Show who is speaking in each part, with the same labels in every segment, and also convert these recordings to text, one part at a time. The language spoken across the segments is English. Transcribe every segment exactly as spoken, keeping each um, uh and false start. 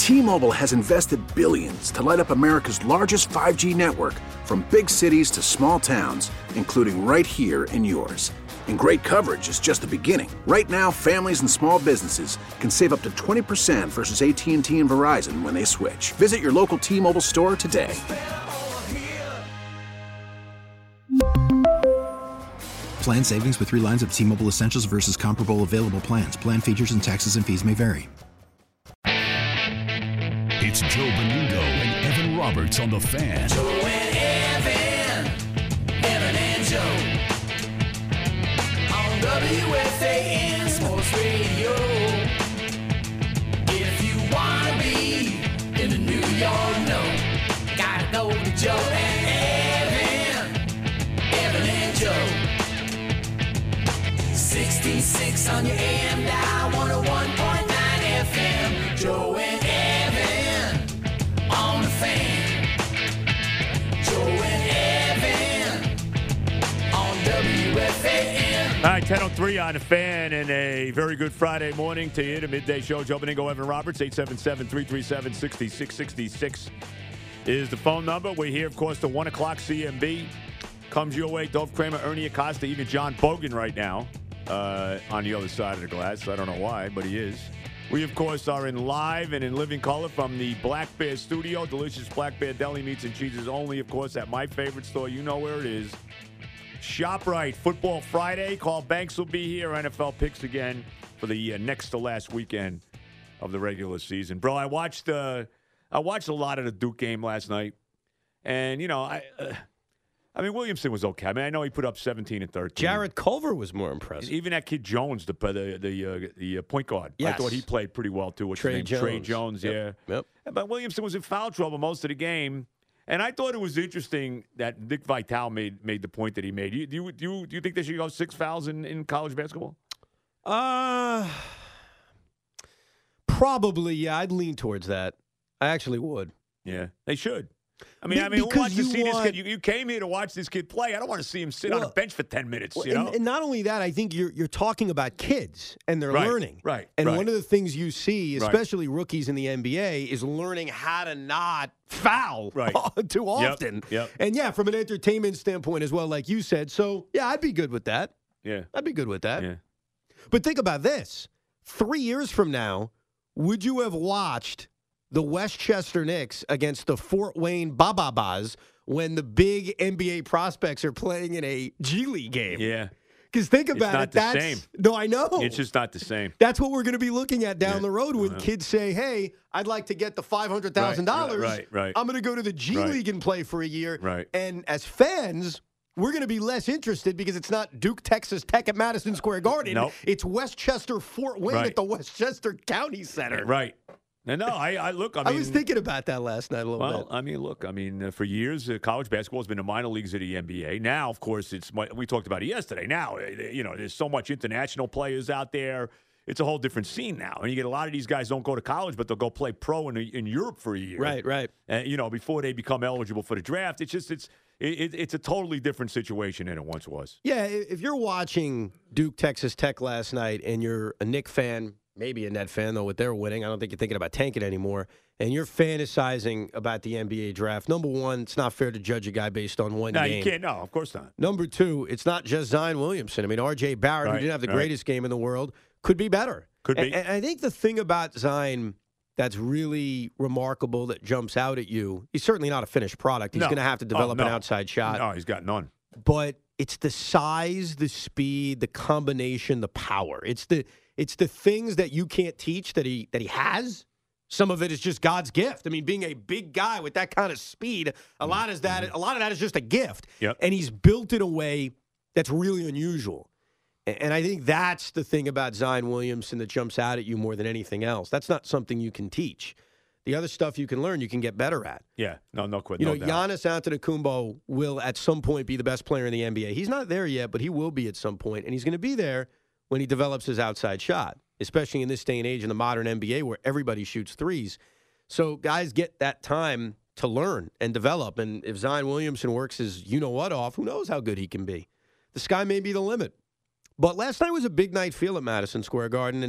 Speaker 1: T-Mobile has invested billions to light up America's largest five G network, from big cities to small towns, including right here in yours. And great coverage is just the beginning. Right now, families and small businesses can save up to twenty percent versus A T and T and Verizon when they switch. Visit your local T-Mobile store today.
Speaker 2: Plan savings with three lines of T-Mobile Essentials versus comparable available plans. Plan features and taxes and fees may vary.
Speaker 3: It's Joe Benigno and Evan Roberts on The Fan.
Speaker 4: Joe and Evan, Evan and Joe, on W F A N Sports Radio. If you want to be in the New York know, gotta go to Joe and Evan, Evan and Joe. sixty-six on your A M dial, one oh one point nine F M. Joe and Evan on The Fan. Joe and Evan on W F A N.
Speaker 5: All right, ten oh three on The Fan, and a very good Friday morning to you. The midday show. Joe Benigno, Evan Roberts, eight seven seven, three three seven, six six six six is the phone number. We're here, of course, the one o'clock C M B. Comes your way, Dove Kramer, Ernie Acosta, even John Bogan right now. Uh, on the other side of the glass. I don't know why, but he is. We, of course, are in live and in living color from the Black Bear Studio. Delicious Black Bear Deli Meats and Cheeses only, of course, at my favorite store. You know where it is. ShopRite, Football Friday. Carl Banks will be here. N F L picks again for the uh, next to last weekend of the regular season. Bro, I watched uh, I watched a lot of the Duke game last night. And, you know, I... Uh, I mean, Williamson was okay. I mean, I know he put up seventeen and thirteen.
Speaker 6: Jared Culver was more impressive.
Speaker 5: Even that kid Jones, the the the, uh, the uh, point guard.
Speaker 6: Yes.
Speaker 5: I thought he played pretty well, too. What's
Speaker 6: Trey
Speaker 5: his name?
Speaker 6: Jones.
Speaker 5: Trey Jones,
Speaker 6: Yep.
Speaker 5: yeah.
Speaker 6: Yep.
Speaker 5: But Williamson was in foul trouble most of the game. And I thought it was interesting that Nick Vitale made made the point that he made. You, do, you, do, you, do you think they should go six fouls in, in college basketball?
Speaker 6: Uh, probably, yeah. I'd lean towards that. I actually would.
Speaker 5: Yeah, they should. I mean,
Speaker 6: Be-
Speaker 5: I mean, who
Speaker 6: because
Speaker 5: wants to
Speaker 6: you
Speaker 5: see
Speaker 6: want-
Speaker 5: this kid? You, you came here to watch this kid play. I don't want to see him sit on
Speaker 6: Well,
Speaker 5: a bench for ten minutes,
Speaker 6: Well,
Speaker 5: you know?
Speaker 6: and, and not only that, I think you're you're talking about kids and they're
Speaker 5: Right,
Speaker 6: learning.
Speaker 5: right,
Speaker 6: And
Speaker 5: right.
Speaker 6: one of the things you see,
Speaker 5: Right.
Speaker 6: especially rookies in the N B A, is learning how to not foul
Speaker 5: Right.
Speaker 6: too
Speaker 5: Yep,
Speaker 6: often.
Speaker 5: yep.
Speaker 6: And yeah, from an entertainment standpoint as well, like you said. So yeah, I'd be good with that.
Speaker 5: yeah,
Speaker 6: I'd be good with that.
Speaker 5: yeah.
Speaker 6: But think about this. Three years from now, would you have watched the Westchester Knicks against the Fort Wayne Bababas when the big N B A prospects are playing in a G League game?
Speaker 5: Yeah.
Speaker 6: Because think
Speaker 5: It's
Speaker 6: about
Speaker 5: not
Speaker 6: it.
Speaker 5: the
Speaker 6: That's,
Speaker 5: same.
Speaker 6: No, I know.
Speaker 5: It's just not the same.
Speaker 6: That's what we're going to be looking at down
Speaker 5: Yeah.
Speaker 6: the road when
Speaker 5: Uh-huh.
Speaker 6: kids say, hey, I'd like to get the five hundred thousand dollars.
Speaker 5: Right, right, right.
Speaker 6: I'm going to go to the G
Speaker 5: Right.
Speaker 6: League and play for a year.
Speaker 5: Right.
Speaker 6: And as fans, we're going to be less interested because it's not Duke, Texas Tech at Madison Square Garden.
Speaker 5: Nope.
Speaker 6: It's Westchester, Fort Wayne
Speaker 5: Right.
Speaker 6: at the Westchester County Center.
Speaker 5: Right. No, no, I, I look, I
Speaker 6: I,
Speaker 5: mean.
Speaker 6: was thinking about that last night a little
Speaker 5: Well,
Speaker 6: bit.
Speaker 5: I mean, look, I mean, uh, for years, uh, college basketball has been the minor leagues of the N B A. Now, of course, it's mu- we talked about it yesterday. Now, uh, you know, there's so much international players out there. It's a whole different scene now. And you get a lot of these guys don't go to college, but they'll go play pro in, in Europe for a year.
Speaker 6: Right, right.
Speaker 5: Uh, you know, before they become eligible for the draft. It's just, it's it, it's a totally different situation than it once was.
Speaker 6: Yeah, i- if you're watching Duke, Texas Tech last night and you're a Knick fan, maybe a Net fan, though, with their winning, I don't think you're thinking about tanking anymore, and you're fantasizing about the N B A draft, number one, it's not fair to judge a guy based on one
Speaker 5: No,
Speaker 6: game.
Speaker 5: you can't. No, of course not.
Speaker 6: Number two, it's not just Zion Williamson. I mean, R J Barrett, who
Speaker 5: Right,
Speaker 6: didn't have the
Speaker 5: right.
Speaker 6: greatest game in the world, could be better.
Speaker 5: Could be.
Speaker 6: And, and I think the thing about Zion that's really remarkable that jumps out at you, he's certainly not a finished product. He's
Speaker 5: No.
Speaker 6: going to have to
Speaker 5: Oh,
Speaker 6: develop an
Speaker 5: no.
Speaker 6: outside shot.
Speaker 5: No, he's got none.
Speaker 6: But it's the size, the speed, the combination, the power. It's the it's the things that you can't teach that he that he has. Some of it is just God's gift. I mean, being a big guy with that kind of speed, a lot is that a lot of that is just a gift.
Speaker 5: Yep.
Speaker 6: And he's built in a way that's really unusual. A- And I think that's the thing about Zion Williamson that jumps out at you more than anything else. That's not something you can teach. The other stuff you can learn, you can get better at.
Speaker 5: Yeah, no, no, quit.
Speaker 6: You
Speaker 5: no
Speaker 6: know,
Speaker 5: doubt.
Speaker 6: Giannis Antetokounmpo will at some point be the best player in the N B A. He's not there yet, but he will be at some point, and he's going to be there when he develops his outside shot, especially in this day and age in the modern N B A where everybody shoots threes. So guys get that time to learn and develop, and if Zion Williamson works his you-know-what off, who knows how good he can be. The sky may be the limit. But last night was a big night feel at Madison Square Garden, and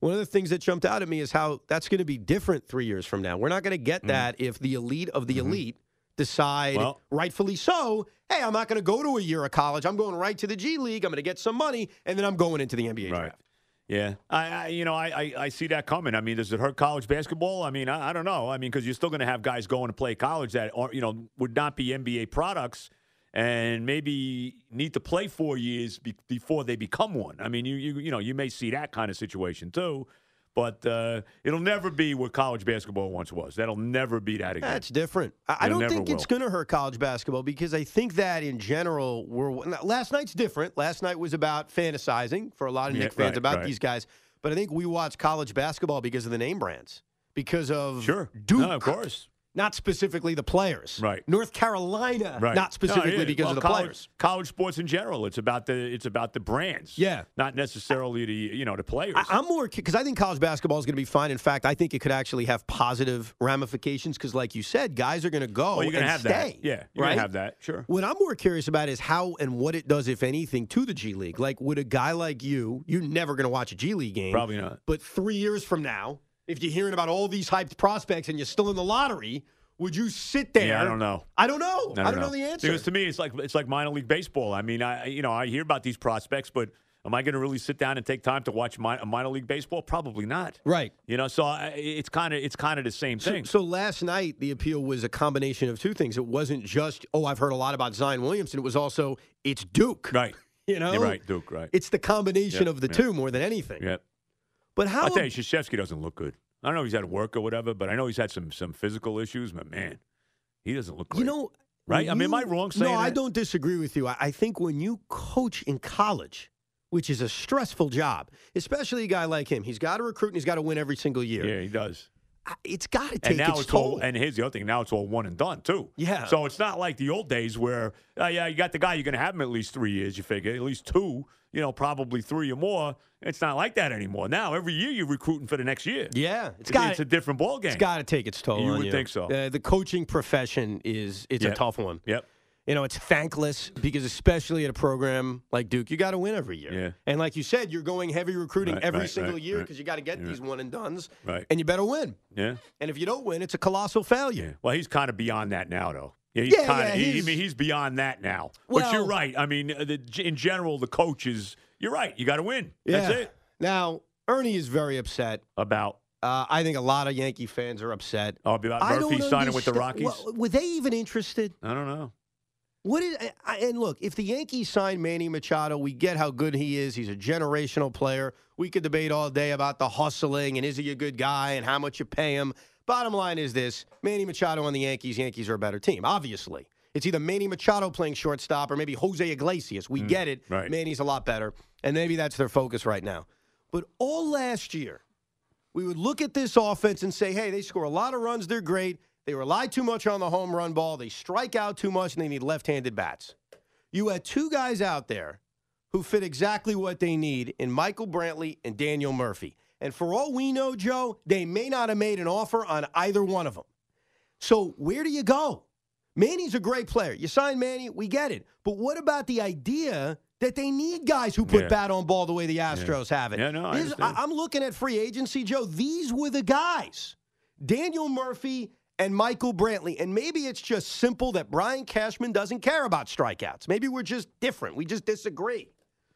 Speaker 6: One of the things that jumped out at me is how that's going to be different three years from now. We're not going to get that if the elite of the
Speaker 5: Mm-hmm.
Speaker 6: elite decide,
Speaker 5: Well-
Speaker 6: rightfully so, hey, I'm not going to go to a year of college. I'm going right to the G League. I'm going to get some money, and then I'm going into the N B A
Speaker 5: Right.
Speaker 6: draft.
Speaker 5: Yeah, I, I you know I, I I see that coming. I mean, does it hurt college basketball? I mean, I, I don't know. I mean, because you're still going to have guys going to play college that are you know would not be N B A products and maybe need to play four years be, before they become one. I mean, you you you know you may see that kind of situation too. But uh, it'll never be what college basketball once was. That'll never be that again.
Speaker 6: That's different. I, I
Speaker 5: It'll
Speaker 6: don't
Speaker 5: never
Speaker 6: think it's
Speaker 5: will.
Speaker 6: going to hurt college basketball because I think that in general, we're last night's different. Last night was about fantasizing for a lot of
Speaker 5: Yeah,
Speaker 6: Knick fans
Speaker 5: right,
Speaker 6: about
Speaker 5: right.
Speaker 6: these guys. But I think we watch college basketball because of the name brands, because of
Speaker 5: Sure.
Speaker 6: Duke,
Speaker 5: No, of course.
Speaker 6: not specifically the players.
Speaker 5: Right.
Speaker 6: North Carolina,
Speaker 5: Right.
Speaker 6: not specifically
Speaker 5: No, yeah.
Speaker 6: because
Speaker 5: well,
Speaker 6: of the
Speaker 5: college,
Speaker 6: players.
Speaker 5: College sports in general. It's about the it's about the brands.
Speaker 6: Yeah.
Speaker 5: Not necessarily the you know the players.
Speaker 6: I, I'm more because I think college basketball is going to be fine. In fact, I think it could actually have positive ramifications because, like you said, guys are going to go
Speaker 5: well, you're gonna
Speaker 6: and
Speaker 5: have
Speaker 6: stay.
Speaker 5: that. Yeah. You're
Speaker 6: right?
Speaker 5: gonna have that. Sure.
Speaker 6: What I'm more curious about is how and what it does, if anything, to the G League. Like, would a guy like you, you're never going to watch a G League game.
Speaker 5: Probably not.
Speaker 6: But three years from now, if you're hearing about all these hyped prospects and you're still in the lottery, would you sit there?
Speaker 5: Yeah, I don't know.
Speaker 6: I don't know.
Speaker 5: I
Speaker 6: I
Speaker 5: don't,
Speaker 6: don't know. the answer.
Speaker 5: Because to me, it's like it's like minor league baseball. I mean, I you know I hear about these prospects, but am I going to really sit down and take time to watch mi- minor league baseball? Probably not.
Speaker 6: Right.
Speaker 5: You know, so I, it's kind of it's kind of the same
Speaker 6: So,
Speaker 5: thing.
Speaker 6: so last night, the appeal was a combination of two things. It wasn't just, oh, I've heard a lot about Zion Williamson. It was also, it's Duke.
Speaker 5: right.
Speaker 6: You know?
Speaker 5: You're right, Duke. Right.
Speaker 6: It's the combination
Speaker 5: Yep,
Speaker 6: of the
Speaker 5: yep.
Speaker 6: two more than anything.
Speaker 5: Yep.
Speaker 6: But how?
Speaker 5: I'll tell you, Krzyzewski doesn't look good. I don't know if he's had work or whatever, but I know he's had some some physical issues. But man, he doesn't look great.
Speaker 6: You know,
Speaker 5: Right?
Speaker 6: when
Speaker 5: I mean, am I
Speaker 6: you-
Speaker 5: wrong saying
Speaker 6: No, I
Speaker 5: that?
Speaker 6: don't disagree with you. I, I think when you coach in college, which is a stressful job, especially a guy like him, he's got to recruit and he's got to win every single year.
Speaker 5: Yeah, he does.
Speaker 6: I- It's got to take
Speaker 5: And now
Speaker 6: its
Speaker 5: it's
Speaker 6: toll.
Speaker 5: all. And here's the other thing. Now it's all one and done too.
Speaker 6: Yeah.
Speaker 5: So it's not like the old days where, uh, yeah, you got the guy. You're going to have him at least three years. You figure at least two. You know, probably three or more. It's not like that anymore. Now every year you're recruiting for the next year.
Speaker 6: yeah,
Speaker 5: It's,
Speaker 6: got
Speaker 5: it's a different ball game.
Speaker 6: It's got to take its toll.
Speaker 5: You
Speaker 6: on
Speaker 5: would think so.
Speaker 6: Uh, the coaching profession is it's
Speaker 5: Yep.
Speaker 6: a tough one.
Speaker 5: Yep.
Speaker 6: You know, it's thankless because especially at a program like Duke, you got to win every year.
Speaker 5: Yeah.
Speaker 6: And like you said, you're going heavy recruiting
Speaker 5: Right,
Speaker 6: every
Speaker 5: right,
Speaker 6: single
Speaker 5: right,
Speaker 6: year
Speaker 5: right.
Speaker 6: because you got to get
Speaker 5: Yeah.
Speaker 6: these one and dones.
Speaker 5: Right.
Speaker 6: And you better win.
Speaker 5: Yeah.
Speaker 6: And if you don't win, it's a colossal failure.
Speaker 5: Yeah. Well, he's kind of beyond that now, though. Yeah, he's
Speaker 6: Yeah,
Speaker 5: kind
Speaker 6: yeah,
Speaker 5: of. He, I
Speaker 6: he's-
Speaker 5: mean, he's beyond that now.
Speaker 6: Well-
Speaker 5: but you're right. I mean, uh, the, in general, the coaches. You're right. You got to win.
Speaker 6: Yeah.
Speaker 5: That's it.
Speaker 6: Now, Ernie is very upset.
Speaker 5: About
Speaker 6: Uh, I think a lot of Yankee fans are upset.
Speaker 5: oh, about
Speaker 6: I
Speaker 5: Murphy
Speaker 6: don't
Speaker 5: signing with the
Speaker 6: understand-
Speaker 5: Rockies.
Speaker 6: Well, were they even interested?
Speaker 5: I don't know.
Speaker 6: What is I- I, and look, if the Yankees sign Manny Machado, we get how good he is. He's a generational player. We could debate all day about the hustling and is he a good guy and how much you pay him. Bottom line is this: Manny Machado on the Yankees. Yankees are a better team, obviously. It's either Manny Machado playing shortstop or maybe Jose Iglesias. We get it.
Speaker 5: right.
Speaker 6: Manny's a lot better, and maybe that's their focus right now. But all last year, we would look at this offense and say, hey, they score a lot of runs. They're great. They rely too much on the home run ball. They strike out too much, and they need left-handed bats. You had two guys out there who fit exactly what they need in Michael Brantley and Daniel Murphy. And for all we know, Joe, they may not have made an offer on either one of them. So where do you go? Manny's a great player. You sign Manny, we get it. But what about the idea that they need guys who put
Speaker 5: Yeah.
Speaker 6: bat on ball the way the Astros have it?
Speaker 5: Yeah, no, I
Speaker 6: These-
Speaker 5: understand.
Speaker 6: I'm looking at free agency, Joe. These were the guys. Daniel Murphy and Michael Brantley. And maybe it's just simple that Brian Cashman doesn't care about strikeouts. Maybe we're just different. We just disagree.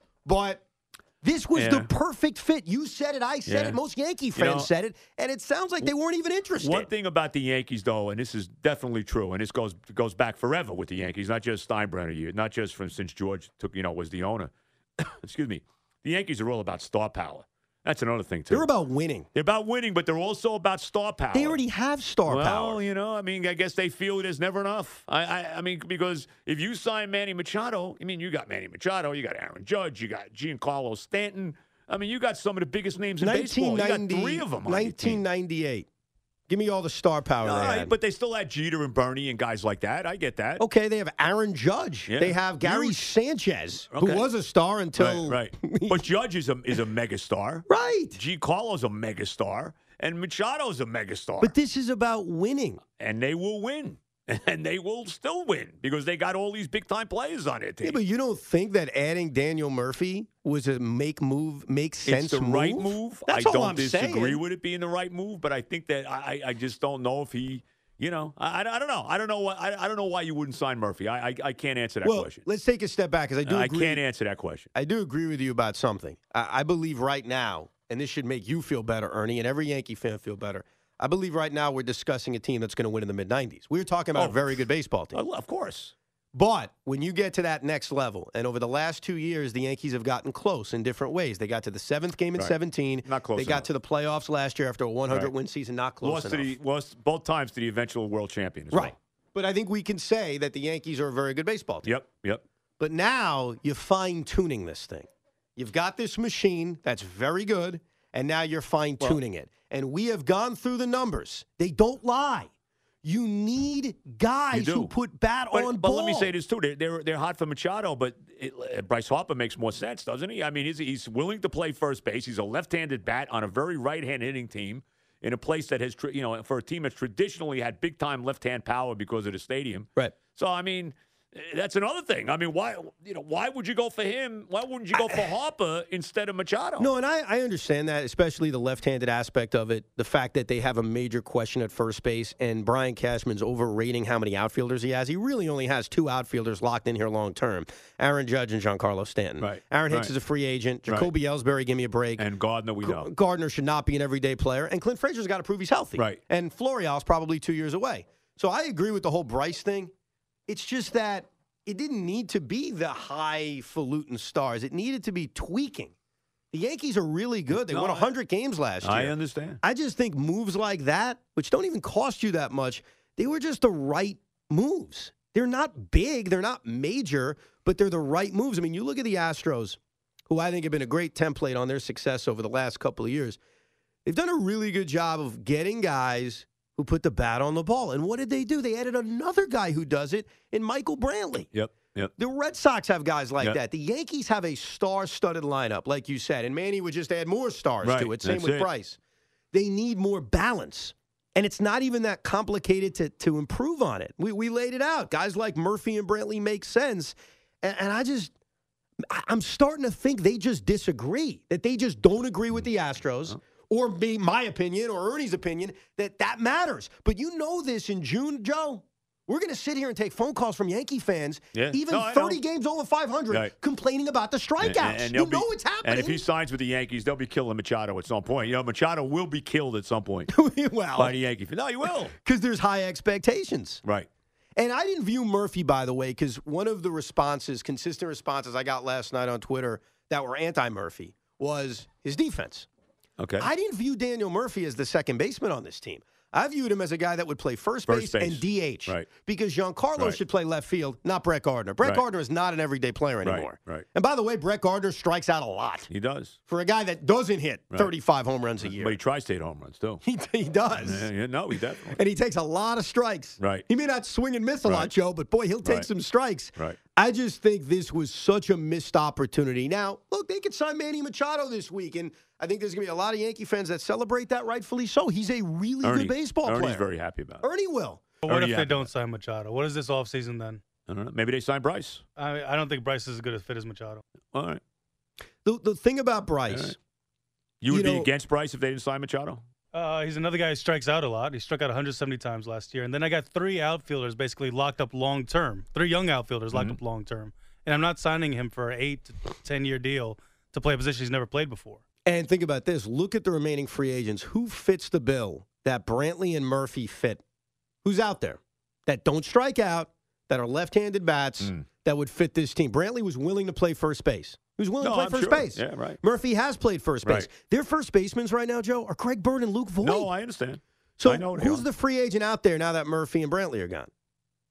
Speaker 6: But this was
Speaker 5: Yeah.
Speaker 6: the perfect fit. You said it. I said
Speaker 5: Yeah.
Speaker 6: it. Most Yankee fans
Speaker 5: know,
Speaker 6: said it. And it sounds like they weren't even interested.
Speaker 5: One thing about the Yankees, though, and this is definitely true, and this goes goes back forever with the Yankees, not just Steinbrenner year, not just from since George took, you know, was the owner. Excuse me. The Yankees are all about star power. That's another thing too.
Speaker 6: They're about winning.
Speaker 5: They're about winning, but they're also about star power.
Speaker 6: They already have star
Speaker 5: well,
Speaker 6: power.
Speaker 5: you know, I mean, I guess they feel there's never enough. I, I, I mean, because if you sign Manny Machado, I mean, you got Manny Machado, you got Aaron Judge, you got Giancarlo Stanton. I mean, you got some of the biggest names in baseball. You got three of them on your team.
Speaker 6: nineteen ninety-eight. Give me all the star power
Speaker 5: All
Speaker 6: they
Speaker 5: right,
Speaker 6: had.
Speaker 5: but they still had Jeter and Bernie and guys like that. I get that.
Speaker 6: Okay, they have Aaron Judge.
Speaker 5: Yeah.
Speaker 6: They have Gary
Speaker 5: Huge.
Speaker 6: Sanchez,
Speaker 5: Okay.
Speaker 6: who was a star until
Speaker 5: Right, right. But Judge is a is a megastar.
Speaker 6: right.
Speaker 5: Giancarlo's a megastar, and Machado's a megastar.
Speaker 6: But this is about winning.
Speaker 5: and they will win, and they will still win because they got all these big time players on their team.
Speaker 6: Yeah, but you don't think that adding Daniel Murphy was a make move, make sense
Speaker 5: It's the
Speaker 6: move.
Speaker 5: right move.
Speaker 6: That's
Speaker 5: I
Speaker 6: all
Speaker 5: don't
Speaker 6: I'm
Speaker 5: disagree
Speaker 6: saying.
Speaker 5: with it being the right move, but I think that I, I just don't know if he, you know, I, I don't know. I don't know what I, I don't know why you wouldn't sign Murphy. I I, I can't answer that
Speaker 6: Well,
Speaker 5: question.
Speaker 6: let's take a step back because I do
Speaker 5: I
Speaker 6: agree.
Speaker 5: can't answer that question.
Speaker 6: I do agree with you about something. I, I believe right now, and this should make you feel better, Ernie, and every Yankee fan feel better. I believe right now we're discussing a team that's going to win in the mid nineties. We were talking about
Speaker 5: Oh,
Speaker 6: a very good baseball team.
Speaker 5: Uh, Of course.
Speaker 6: But when you get to that next level, and over the last two years, the Yankees have gotten close in different ways. They got to the seventh game in
Speaker 5: Right.
Speaker 6: seventeen.
Speaker 5: Not close
Speaker 6: They got
Speaker 5: enough.
Speaker 6: to the playoffs last year after a one hundred
Speaker 5: Right.
Speaker 6: win season. Not close
Speaker 5: Lost
Speaker 6: enough.
Speaker 5: to the lost both times to the eventual world champion. As
Speaker 6: right.
Speaker 5: Well.
Speaker 6: But I think we can say that the Yankees are a very good baseball team.
Speaker 5: Yep. Yep.
Speaker 6: But now you're fine-tuning this thing. You've got this machine that's very good, and now you're fine-tuning it. And we have gone through the numbers. They don't lie. You need guys
Speaker 5: You do.
Speaker 6: who put bat
Speaker 5: But,
Speaker 6: on
Speaker 5: but
Speaker 6: ball.
Speaker 5: let me say this too: they're they're, they're hot for Machado, but it, uh, Bryce Harper makes more sense, doesn't he? I mean, he's he's willing to play first base. He's a left-handed bat on a very right-hand hitting team in a place that has, tr- you know, for a team that's traditionally had big-time left-hand power because of the stadium.
Speaker 6: Right.
Speaker 5: So I mean, that's another thing. I mean, why you know why would you go for him? Why wouldn't you go for Harper instead of Machado?
Speaker 6: No, and I, I understand that, especially the left-handed aspect of it, the fact that they have a major question at first base, and Brian Cashman's overrating how many outfielders he has. He really only has two outfielders locked in here long-term, Aaron Judge and Giancarlo Stanton.
Speaker 5: Right.
Speaker 6: Aaron Hicks
Speaker 5: Right.
Speaker 6: is a free agent.
Speaker 5: Right.
Speaker 6: Jacoby Ellsbury, give me a break.
Speaker 5: And Gardner, we know.
Speaker 6: Gardner should not be an everyday player, and Clint Frazier's got to prove he's healthy.
Speaker 5: Right.
Speaker 6: And Florial's probably two years away. So I agree with the whole Bryce thing. It's just that it didn't need to be the highfalutin stars. It needed to be tweaking. The Yankees are really good. They
Speaker 5: No,
Speaker 6: won
Speaker 5: I-
Speaker 6: one hundred games last year.
Speaker 5: I understand.
Speaker 6: I just think moves like that, which don't even cost you that much, they were just the right moves. They're not big, they're not major, but they're the right moves. I mean, you look at the Astros, who I think have been a great template on their success over the last couple of years. They've done a really good job of getting guys who put the bat on the ball. And what did they do? They added another guy who does it in Michael Brantley.
Speaker 5: Yep. Yep.
Speaker 6: The Red Sox have guys like
Speaker 5: Yep.
Speaker 6: that. The Yankees have a star-studded lineup, like you said, and Manny would just add more stars
Speaker 5: Right,
Speaker 6: to it. Same
Speaker 5: that's
Speaker 6: with
Speaker 5: it.
Speaker 6: Bryce. They need more balance. And it's not even that complicated to, to improve on it. We, we laid it out. Guys like Murphy and Brantley make sense. And, and I just, I- I'm starting to think they just disagree, that they just don't agree with the Astros. Or be my opinion or Ernie's opinion that that matters. But you know this in June, Joe. We're going to sit here and take phone calls from Yankee fans,
Speaker 5: Yeah.
Speaker 6: even
Speaker 5: No, I
Speaker 6: thirty
Speaker 5: know.
Speaker 6: games over five hundred,
Speaker 5: Right.
Speaker 6: complaining about the strikeouts.
Speaker 5: they'll
Speaker 6: You know
Speaker 5: be-
Speaker 6: it's happening.
Speaker 5: And if he signs with the Yankees, they'll be killing Machado at some point. You know, Machado will be killed at some point
Speaker 6: well,
Speaker 5: by the Yankees. No, he will.
Speaker 6: because there's high expectations.
Speaker 5: Right.
Speaker 6: And I didn't view Murphy, by the way, because one of the responses, consistent responses I got last night on Twitter that were anti-Murphy was his defense.
Speaker 5: Okay.
Speaker 6: I didn't view Daniel Murphy as the second baseman on this team. I viewed him as a guy that would play first,
Speaker 5: First
Speaker 6: base,
Speaker 5: base.
Speaker 6: and D H.
Speaker 5: Right.
Speaker 6: Because Giancarlo
Speaker 5: Right.
Speaker 6: should play left field, not Brett Gardner. Brett
Speaker 5: Right.
Speaker 6: Gardner is not an everyday player
Speaker 5: Right,
Speaker 6: anymore.
Speaker 5: right.
Speaker 6: And by the way, Brett Gardner strikes out a lot.
Speaker 5: He does.
Speaker 6: For a guy that doesn't hit
Speaker 5: Right.
Speaker 6: thirty-five home runs a year.
Speaker 5: But he tries to hit home runs, too.
Speaker 6: He, he does.
Speaker 5: Yeah, yeah, no, he definitely.
Speaker 6: And he takes a lot of strikes.
Speaker 5: Right.
Speaker 6: He may not swing and miss a lot,
Speaker 5: Right.
Speaker 6: Joe, but boy, he'll take
Speaker 5: Right.
Speaker 6: some strikes.
Speaker 5: Right.
Speaker 6: I just think this was such a missed opportunity. Now, look, they could sign Manny Machado this week, and I think there's going to be a lot of Yankee fans that celebrate that, rightfully so. He's a really
Speaker 5: Ernie,
Speaker 6: good baseball
Speaker 5: Ernie's
Speaker 6: player.
Speaker 5: very happy about it.
Speaker 6: Ernie will.
Speaker 7: But what
Speaker 5: Ernie
Speaker 7: if they
Speaker 5: happy
Speaker 7: don't
Speaker 5: about
Speaker 7: sign Machado? What is this offseason then?
Speaker 5: I don't know. Maybe they sign Bryce.
Speaker 7: I, I don't think Bryce is as good a fit as Machado.
Speaker 5: All right.
Speaker 6: The, the thing about Bryce,
Speaker 5: All right. You would
Speaker 6: You
Speaker 5: be
Speaker 6: know-
Speaker 5: against Bryce if they didn't sign Machado?
Speaker 7: Uh, he's another guy who strikes out a lot. He struck out one hundred seventy times last year. And then I got three outfielders basically locked up long term, three young outfielders locked
Speaker 5: Mhm.
Speaker 7: up long term. And I'm not signing him for an eight to ten year deal to play a position he's never played before.
Speaker 6: and think about this, look at the remaining free agents. Who fits the bill that Brantley and Murphy fit? Who's out there that don't strike out, that are left-handed bats,
Speaker 5: Mm.
Speaker 6: that would fit this team? Brantley was willing to play first base. He was willing
Speaker 5: No,
Speaker 6: to play
Speaker 5: I'm
Speaker 6: first
Speaker 5: sure.
Speaker 6: base.
Speaker 5: Yeah, right.
Speaker 6: Murphy has played first base.
Speaker 5: Right.
Speaker 6: Their first basemen right now, Joe, are Craig Bird and Luke Voigt.
Speaker 5: No, I understand.
Speaker 6: so
Speaker 5: I know they
Speaker 6: who's
Speaker 5: are.
Speaker 6: the free agent out there now that Murphy and Brantley are gone?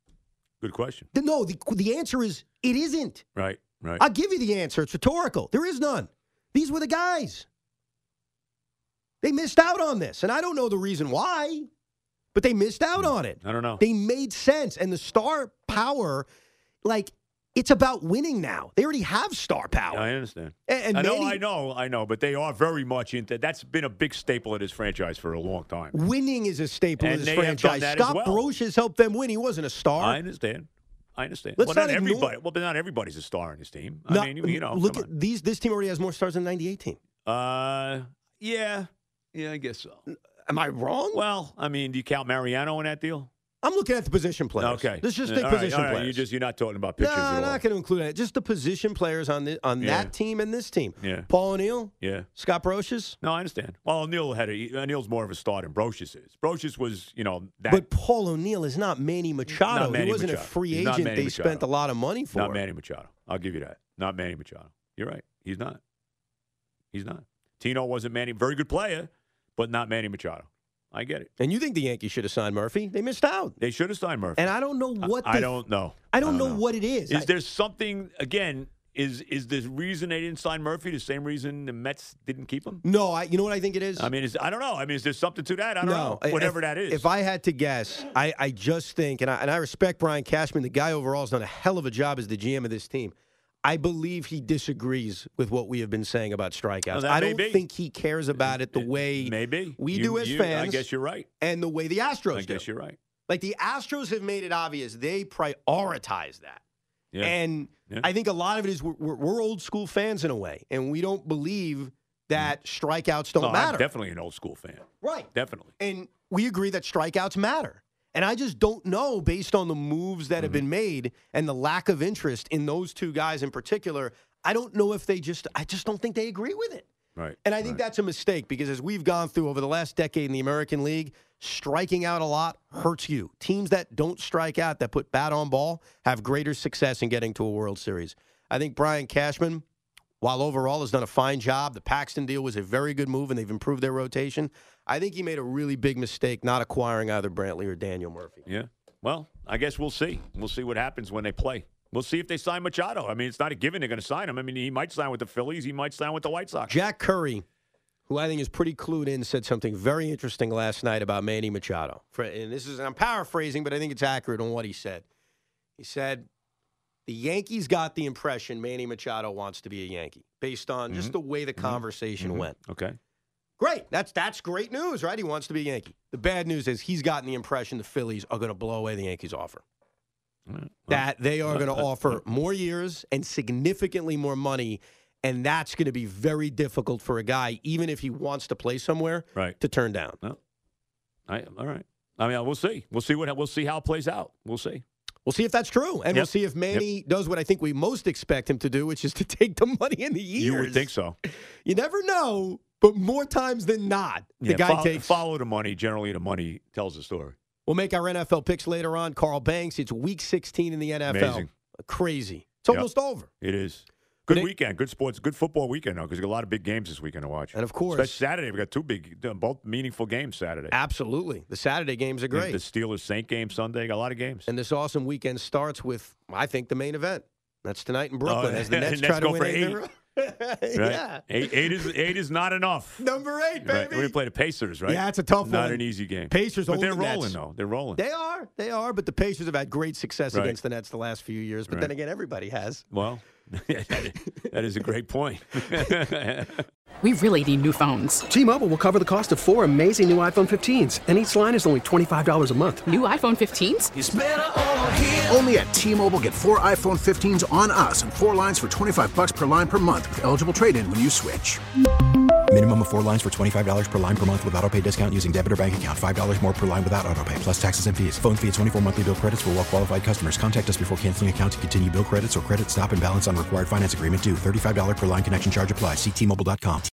Speaker 5: Good question.
Speaker 6: The- No, the, the answer is it isn't.
Speaker 5: Right, right.
Speaker 6: I'll give you the answer. It's rhetorical. There is none. These were the guys. They missed out on this, and I don't know the reason why, but they missed out on it.
Speaker 5: I don't know.
Speaker 6: They made sense, and the star power, like, it's about winning now. They already have star power.
Speaker 5: I understand.
Speaker 6: And, and
Speaker 5: I know,
Speaker 6: Manny-
Speaker 5: I know, I know, but they are very much into. That's been a big staple of this franchise for a long time.
Speaker 6: Winning is a staple
Speaker 5: And
Speaker 6: of this
Speaker 5: they have done
Speaker 6: franchise.
Speaker 5: that as
Speaker 6: Scott
Speaker 5: well.
Speaker 6: Brosius helped them win. He wasn't a star.
Speaker 5: I understand. I understand.
Speaker 6: Let's
Speaker 5: well,
Speaker 6: not
Speaker 5: not
Speaker 6: ignore-
Speaker 5: everybody. Well, but not everybody's a star in this team.
Speaker 6: No,
Speaker 5: I mean, you know,
Speaker 6: look
Speaker 5: come
Speaker 6: at these. This team already has more stars than the ninety-eight team.
Speaker 5: on. Uh, yeah, yeah, I guess so.
Speaker 6: Am I wrong?
Speaker 5: Well, I mean, do you count Mariano in that deal?
Speaker 6: I'm looking at the position players.
Speaker 5: Okay,
Speaker 6: Let's just
Speaker 5: Uh,
Speaker 6: take
Speaker 5: all right,
Speaker 6: position
Speaker 5: all right.
Speaker 6: players.
Speaker 5: You just you're not talking about
Speaker 6: no,
Speaker 5: pitchers at
Speaker 6: I'm
Speaker 5: all.
Speaker 6: not going to include that. Just the position players on the, on
Speaker 5: Yeah.
Speaker 6: that team and this team.
Speaker 5: Yeah.
Speaker 6: Paul O'Neill,
Speaker 5: Yeah.
Speaker 6: Scott Brocious.
Speaker 5: No, I understand. Well, O'Neill had a O'Neill's more of a star than Brocious is. Brocious was, you know, that.
Speaker 6: But Paul O'Neill is not Manny Machado.
Speaker 5: Not Manny
Speaker 6: he wasn't
Speaker 5: Machado.
Speaker 6: a free
Speaker 5: He's not
Speaker 6: agent
Speaker 5: Manny
Speaker 6: they
Speaker 5: Machado.
Speaker 6: spent a lot of money for.
Speaker 5: Not Manny Machado. I'll give you that. Not Manny Machado. You're right. He's not. He's not. Tino wasn't Manny. Very good player, but not Manny Machado. I get it.
Speaker 6: And you think the Yankees should have signed Murphy? They missed out.
Speaker 5: They should have signed Murphy.
Speaker 6: And I don't know what
Speaker 5: I,
Speaker 6: the,
Speaker 5: I don't know.
Speaker 6: I don't, know, what it is.
Speaker 5: Is
Speaker 6: I-
Speaker 5: there something again? Is is the reason they didn't sign Murphy the same reason the Mets didn't keep him?
Speaker 6: No, I. You know what I think it is.
Speaker 5: I mean, is, I don't know. I mean, is there something to that? I don't
Speaker 6: no,
Speaker 5: know. Whatever
Speaker 6: if,
Speaker 5: that is.
Speaker 6: If I had to guess, I, I just think, and I, and I respect Brian Cashman. The guy overall has done a hell of a job as the G M of this team. I believe he disagrees with what we have been saying about strikeouts.
Speaker 5: Well, that
Speaker 6: I
Speaker 5: may
Speaker 6: don't
Speaker 5: be.
Speaker 6: think he cares about it the way
Speaker 5: maybe
Speaker 6: we
Speaker 5: You-
Speaker 6: do as
Speaker 5: you-
Speaker 6: fans.
Speaker 5: I guess you're right.
Speaker 6: And the way the Astros
Speaker 5: I guess
Speaker 6: do.
Speaker 5: you're right.
Speaker 6: Like the Astros have made it obvious they prioritize that.
Speaker 5: Yeah.
Speaker 6: And
Speaker 5: Yeah.
Speaker 6: I think a lot of it is we're, we're, we're old school fans in a way, and we don't believe that strikeouts don't
Speaker 5: No,
Speaker 6: matter.
Speaker 5: I'm definitely an old school fan.
Speaker 6: Right.
Speaker 5: Definitely.
Speaker 6: And we agree that strikeouts matter. And I just don't know, based on the moves that have been made and the lack of interest in those two guys in particular, I don't know if they just, I just don't think they agree with it.
Speaker 5: Right.
Speaker 6: And I think
Speaker 5: right.
Speaker 6: that's a mistake because as we've gone through over the last decade in the American League, striking out a lot hurts you. Teams that don't strike out, that put bat on ball, have greater success in getting to a World Series. I think Brian Cashman, while overall has done a fine job, the Paxton deal was a very good move and they've improved their rotation. I think he made a really big mistake not acquiring either Brantley or Daniel Murphy.
Speaker 5: Yeah. Well, I guess we'll see. We'll see what happens when they play. We'll see if they sign Machado. I mean, it's not a given they're going to sign him. I mean, he might sign with the Phillies. He might sign with the White Sox.
Speaker 6: Jack Curry, who I think is pretty clued in, said something very interesting last night about Manny Machado. For, and this is, I'm paraphrasing, but I think it's accurate on what he said. He said, the Yankees got the impression Manny Machado wants to be a Yankee based on just the way the conversation
Speaker 5: Mhm.
Speaker 6: went.
Speaker 5: Okay.
Speaker 6: Great. That's that's great news, right? He wants to be a Yankee. The bad news is he's gotten the impression the Phillies are going to blow away the Yankees' offer.
Speaker 5: All right.
Speaker 6: That they are going to offer more years and significantly more money, and that's going to be very difficult for a guy, even if he wants to play somewhere,
Speaker 5: Right.
Speaker 6: to turn down.
Speaker 5: Well, I, all right. I mean, we'll see. We'll see what we'll see how it plays out. We'll see.
Speaker 6: We'll see if that's true, and
Speaker 5: Yep.
Speaker 6: we'll see if Manny does what I think we most expect him to do, which is to take the money in the years.
Speaker 5: You would think so.
Speaker 6: You never know, but more times than not, the
Speaker 5: Yeah,
Speaker 6: guy
Speaker 5: follow,
Speaker 6: takes.
Speaker 5: follow the money. Generally, the money tells the story.
Speaker 6: We'll make our N F L picks later on. Carl Banks, it's week sixteen in the N F L.
Speaker 5: Amazing.
Speaker 6: Crazy. It's
Speaker 5: Yep.
Speaker 6: almost over.
Speaker 5: It is. Good
Speaker 6: But it-
Speaker 5: weekend, good sports, good football weekend, though, because we got a lot of big games this weekend to watch.
Speaker 6: And of course-
Speaker 5: Especially Saturday, we got two big, both meaningful games Saturday.
Speaker 6: Absolutely. The Saturday games are great.
Speaker 5: The Steelers Saint game Sunday, got a lot of games.
Speaker 6: And this awesome weekend starts with, I think, the main event. That's tonight in Brooklyn
Speaker 5: Oh,
Speaker 6: as the Nets
Speaker 5: Nets
Speaker 6: try to
Speaker 5: go
Speaker 6: win
Speaker 5: for
Speaker 6: eight. in a
Speaker 5: eight.
Speaker 6: row.
Speaker 5: Right?
Speaker 6: Yeah.
Speaker 5: Eight, eight is eight is not enough.
Speaker 6: Number eight,
Speaker 5: Right.
Speaker 6: baby.
Speaker 5: We're going to play the Pacers, right?
Speaker 6: Yeah, it's a tough
Speaker 5: Not
Speaker 6: one.
Speaker 5: an easy game.
Speaker 6: Pacers
Speaker 5: But
Speaker 6: own
Speaker 5: they're
Speaker 6: the Nets.
Speaker 5: rolling, though. They're rolling.
Speaker 6: They are. They are. But the Pacers have had great success
Speaker 5: Right.
Speaker 6: against the Nets the last few years. But
Speaker 5: Right.
Speaker 6: then again, everybody has.
Speaker 5: Well, that is, that is a great point.
Speaker 8: We really need new phones.
Speaker 9: T-Mobile will cover the cost of four amazing new iPhone fifteens, and each line is only twenty-five dollars a month.
Speaker 8: New iPhone fifteens?
Speaker 4: It's better over here.
Speaker 1: Only at T-Mobile, get four iPhone fifteens on us and four lines for twenty-five bucks per line per month with eligible trade-in when you switch.
Speaker 2: Minimum of four lines for twenty-five dollars per line per month with autopay discount using debit or bank account. five dollars more per line without autopay, plus taxes and fees. Phone fee at twenty-four monthly bill credits for well-qualified customers. Contact us before canceling account to continue bill credits or credit stop and balance on required finance agreement due. thirty-five dollars per line connection charge applies. See T Mobile dot com.